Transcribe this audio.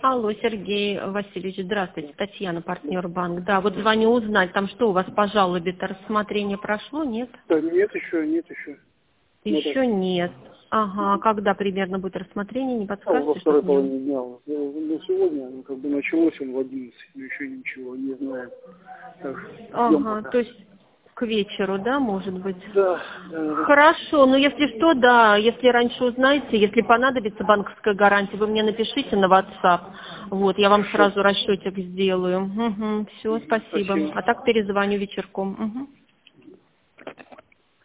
Алло, Сергей Васильевич, здравствуйте, Татьяна, партнер банк. Да, вот звоню узнать, там что у вас по жалобе-то, рассмотрение прошло, нет? Да, нет еще, нет еще. Еще нет. Ага, когда примерно будет рассмотрение, не Во подскажете, второй чтобы мне... половине дня. Ну, сегодня, как бы началось он в 11, но еще ничего, не знаю. Так, ждем Ага, пока. то есть к вечеру, да, может быть? Да, да, да. Хорошо, ну если что, да, если раньше узнаете, если понадобится банковская гарантия, вы мне напишите на WhatsApp. Вот, я вам Хорошо. сразу расчетик сделаю. Угу, все, спасибо. Спасибо. А так перезвоню вечерком. Угу.